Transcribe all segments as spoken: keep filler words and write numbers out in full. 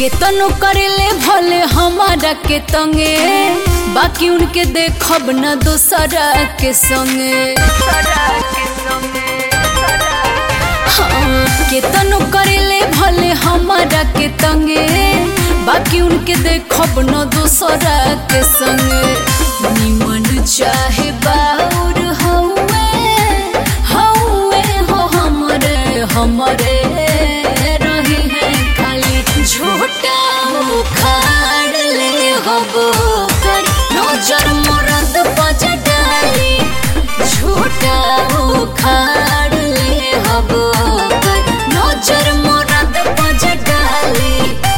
केतनो करेले भले हमारा के तंगे, बाकी उनके देखब न दोसरा के संगे। हाँ, केतनो करेले भले हमारा के तंगे, बाकी उनके देखब न दोसरा के संगे। निमन चाहे बाउर हौवे हौवे हो हमरे हमरे रही है खाली झूठा उखाड़ ले हबो कर नजर मरद बज डाली। झूठा उखाड़ ले हबो कर नजर मरद बज डाली।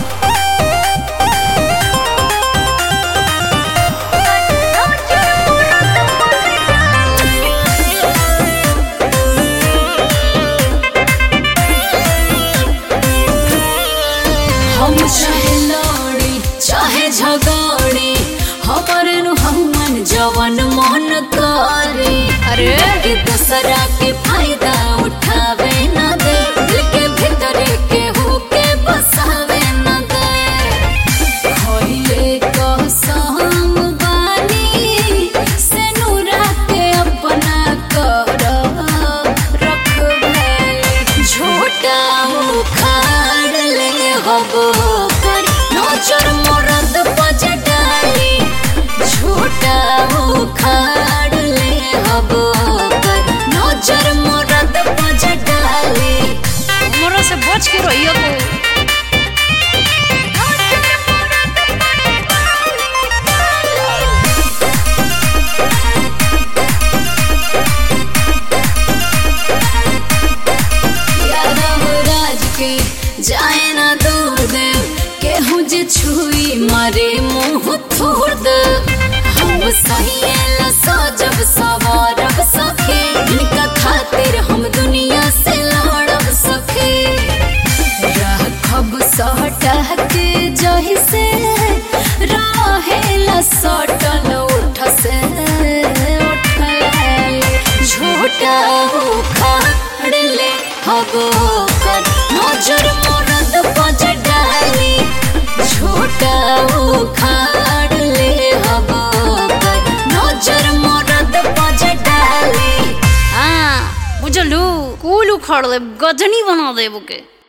हम चाहे लड़ी चाहे झगड़ी, हमारे नु हमन जवन मन करे। अरे के दूसरा के फायदा उठावे न दे, दिल के भीतर के होके बसावे न दे। खोइले कसम बानी से नूरा के अपना कर रखबे। झूठा उखाड़ ले हबो कर नजर मरद बज डाली। झूठा उखाड़ ले हबो कर नजर मरद बज डाली। हमरा से बच के रहियो तो। यादव राज के जाए ना दूर दे, केहू जे छुई मारे मुँह थोड़ दे। हम सहिएला सजब सवारब सखे, इनका खातिर हम दुनिया से लड़ब सखे। राखब सटा के जही से रहेला सटल उठ से उठल। झूठा उखाड़ ले हबो कर नजर मरद बज डाली। झूठा उखाड़ ले हबो कर नजर मरद बज डाली। हाँ बुझलू, कुल उखाड़ दे, गजनी बना देबो के।